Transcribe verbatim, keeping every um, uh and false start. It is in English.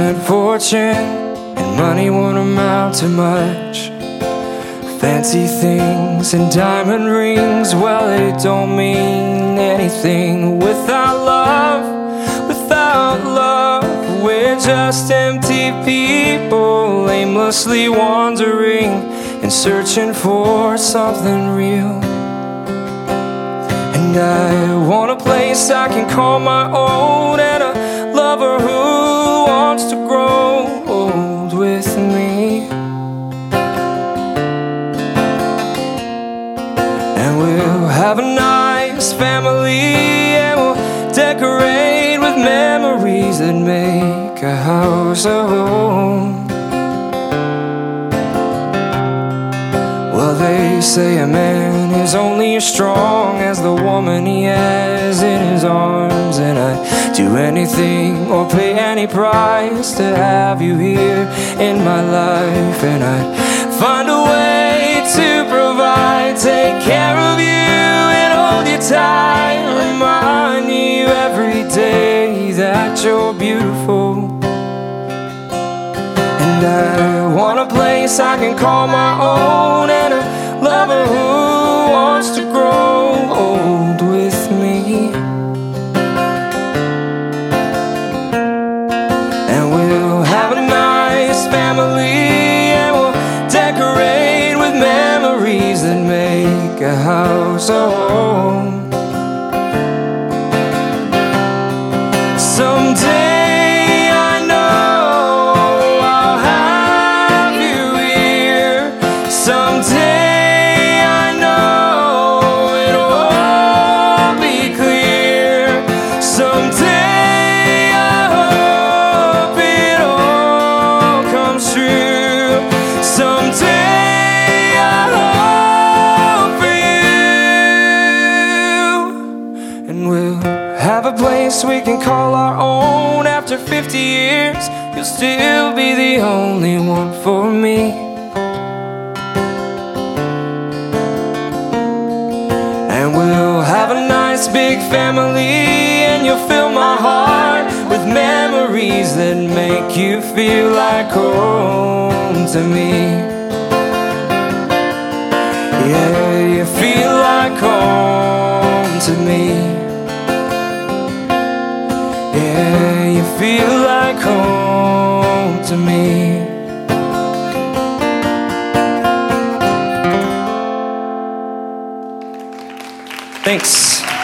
and fortune and money won't amount to much. Fancy things and diamond rings, well, they don't mean anything without love. Without love, we're just empty people, aimlessly wandering and searching for something real. And I want a place I can call my own, and a lover who wants to grow old with me. And we'll have a nice family, and we'll decorate with memories that make a house a home. Well, they say a man is only as strong as the woman he has in his arms, and I'd do anything or pay any price to have you here in my life. And I'd find a way to provide, take care of you and hold you tight, remind you every day that you're beautiful. And I want a place I can call my own, and a lover who wants to grow old with me. And we'll have a nice family, and we'll decorate with memories that make a house a home. Someday I know I'll have you here. Someday I know it'll all be clear. Someday I hope it all comes true. Someday I hope for you. And we'll have a place we can call our own. After fifty years, you'll still be the only one for me. And we'll have a nice big family, and you'll fill my heart with memories that make you feel like home to me. Yeah, you feel like home to me. Yeah, you feel like home to me. Thanks.